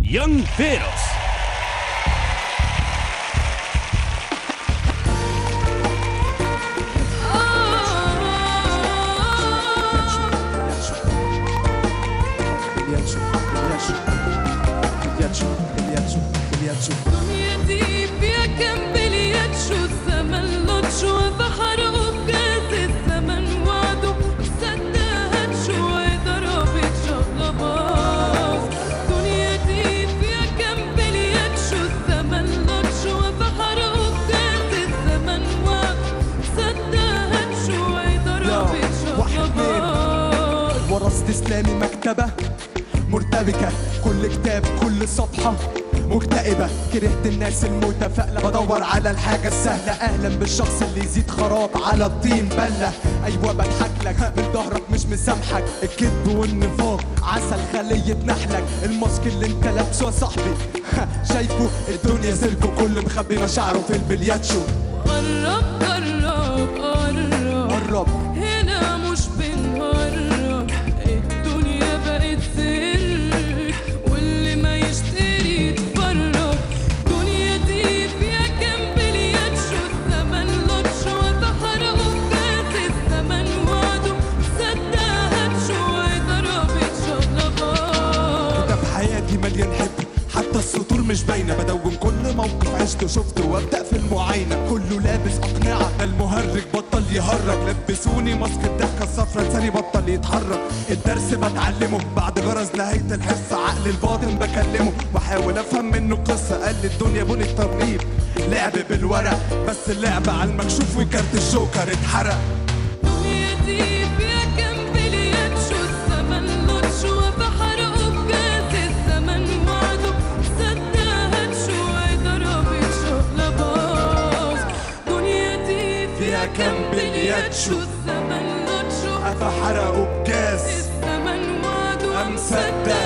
Young Feroz. دنيتي فيها كم بلياتشو، الزمن لوتشو بحر وبكاس الزمن وعده صدقتشو ضربت شغلباز. دنيتي فيها كم بلياتشو، الزمن لوتشو بحر وبكاس الزمن وعده صدقتشو ضربت شغلباز. ورثت اسلامي مكتبه مرتبكه، كل كتاب كل صفحه مكتئبة، كرهت الناس المتفائلة، بدور على الحاجة السهلة، أهلا بالشخص اللي يزيد خراب على الطين بلة. أيوة بضحك لك من ظهرك مش مسامحك، الكذب والنفاق عسل خلية نحلك، الماسك اللي انت لابسه يا صاحبي شايفه الدنيا سيركو، كل مخبي مشاعره في البلياتشو. قرب قرب قرب قرب هنا مش بنهرب، الدنيا بقت سر واللي ما يشتري يتفرج. دنيتي فيها كم بلياتشو، الزمن لوتشو تحرق وكاس الزمن وعده صدقتشو ضربت شغلباز. ده في حياتي مليان حب، حتى السطور مش باينه، بدون كل موقف عشته شفته وابدا في المعاينه، كله لابس اقنعه، المهرج بطل يهرج، لبسوني ماسك الضحكه الصفرا لساني بطل يتحرك، الدرس بتعلمه بعد غرز نهايه الحصه، عقل الباطن بكلمه واحاول افهم منه قصه، قال لي الدنيا بني الترنيب لعب بالورق، بس اللعب على المكشوف وكارت الجوكر اتحرق. دنيتي فيها كم بلياتشو، الزمن لوتشو بحر وبكاس الزمن وعده صدقتشو ضربت شغلباز. دنيتي فيها كم بلياتشو، الزمن لوتشو فحرقوا بكاس الزمن وعده مصدق